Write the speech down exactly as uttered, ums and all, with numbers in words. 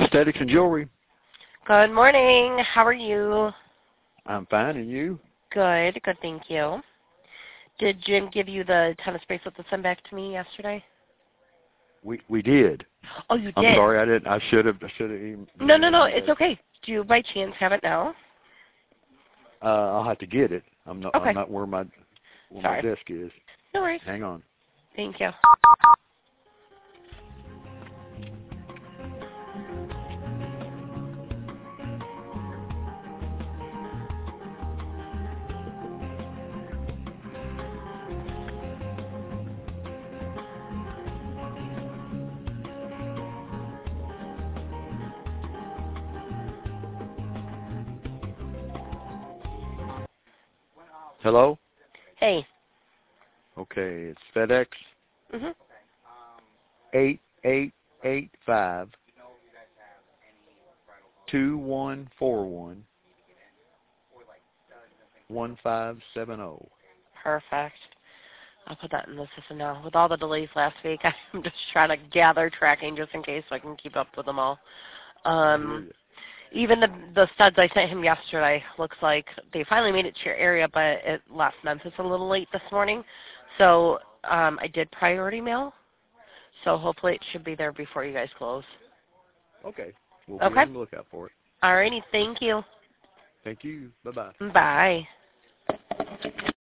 Aesthetics and Jewelry. Good morning. How are you? I'm fine, and you? Good. Good, thank you. Did Jim give you the tennis bracelet to send back to me yesterday? We we did. Oh, you did? I'm sorry, I didn't. I should have. I should have even. No, no, no. It's okay. Do you by chance have it now? Uh, I'll have to get it. I'm not. Okay. I'm not where my where Sorry. my desk is. No worries. Hang on. Thank you. Hello. Hey. Okay, it's FedEx Mhm. eight eight eight five two one four one one five seven zero. Perfect. I'll put that in the system now. With all the delays last week, I'm just trying to gather tracking just in case so I can keep up with them all. Um, even the the studs I sent him yesterday looks like they finally made it to your area, but it left Memphis a little late this morning. So um, I did priority mail. So hopefully it should be there before you guys close. Okay. We'll Okay. be on the lookout for it. Alrighty. Thank you. Thank you. Bye bye. Bye.